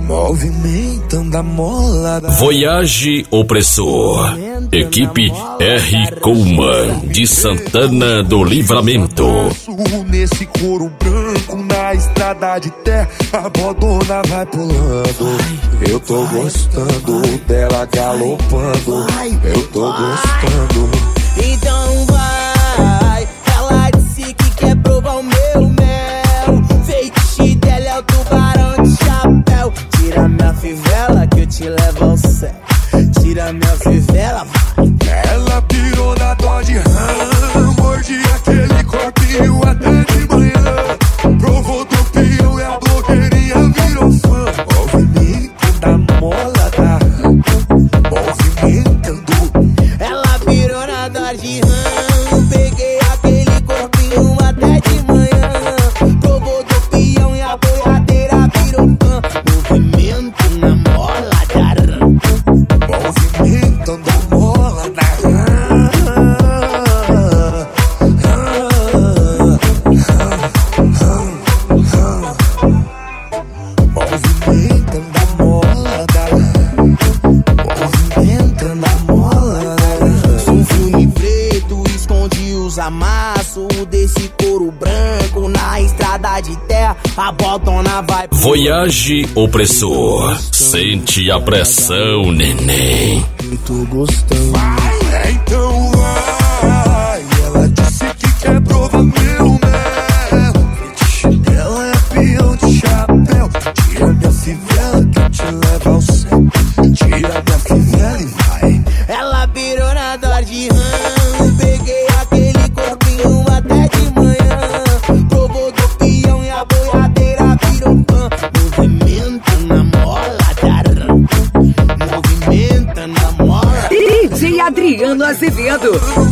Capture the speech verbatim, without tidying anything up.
Movimentando a mola da... Voyage Opressor. Equipe R. Coleman, de Santana do Livramento. Nesse couro branco, na estrada de terra, a bodona vai pulando. Eu tô gostando dela galopando. Eu tô gostando. Então vai, ela disse que quer provar o meu mel. Feitiço dela é o tubarão de chapéu. Tira minha fivela que eu te levo ao céu. Tira minha fivela, vai. Ela pirou na Dodge Ram, mordi aquele corpinho até de manhã. Provou do pião e a blogueirinha virou fã. Movimento da mola da Ram, movimentando. Ela pirou na Dodge Ram, peguei aquele corpinho até de manhã. Provou do pião e a boiadeira virou fã. Movimento na mola da Ram, movimentando a mola da Ram. Movimentando a mola da Ram, movimentando a mola da Ram. Sou um filme preto, esconde os amassos desse couro branco na estrada de terra. A botona vai. Voyage Opressor. Sente a pressão, neném. Eu tô gostando. Vai, então vai. Ela disse que quer provar meu mel. Fetiche dela é peão de chapéu. Tira minha fivela que eu te levo ao céu. Tira minha fivela e vai. Ela pirou na Dodge Ram, peguei aquele corpinho até de manhã. Provou do pião e a boiadeira virou fã. Movimento na mola da Ram, movimento na mola. D J Adriano Azevedo.